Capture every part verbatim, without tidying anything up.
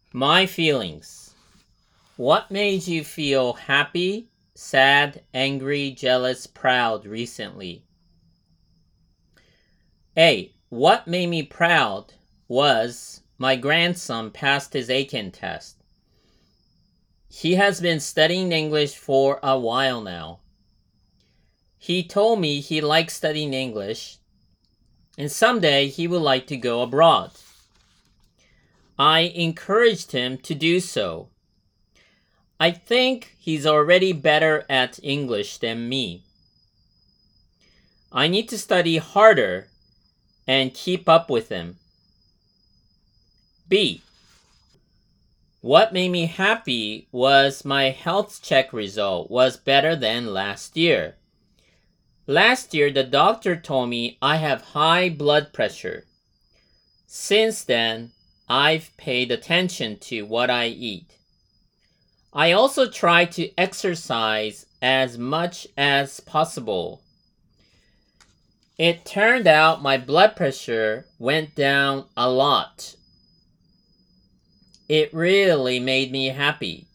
My feelings. What made you feel happy, sad, angry, jealous, proud recently? A. What made me proud was my grandson passed his A C E N test. He has been studying English for a while now. He told me he likes studying English and someday he would like to go abroad. I encouraged him to do so. I think he's already better at English than me. I need to study harder and keep up with him. B. What made me happy was my health check result was better than last year. Last year, the doctor told me I have high blood pressure. Since then, I've paid attention to what I eat. I also try to exercise as much as possible. It turned out my blood pressure went down a lot. It really made me happy.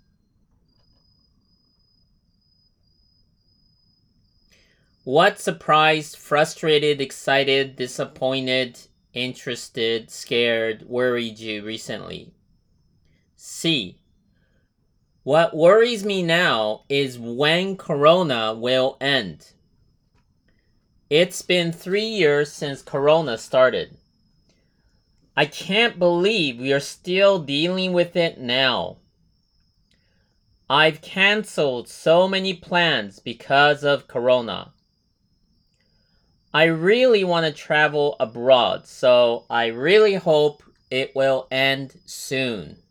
What surprised, frustrated, excited, disappointed, interested, scared, worried you recently? C. What worries me now is when Corona will end. It's been three years since Corona started. I can't believe we are still dealing with it now. I've canceled so many plans because of Corona. I really want to travel abroad, so I really hope it will end soon.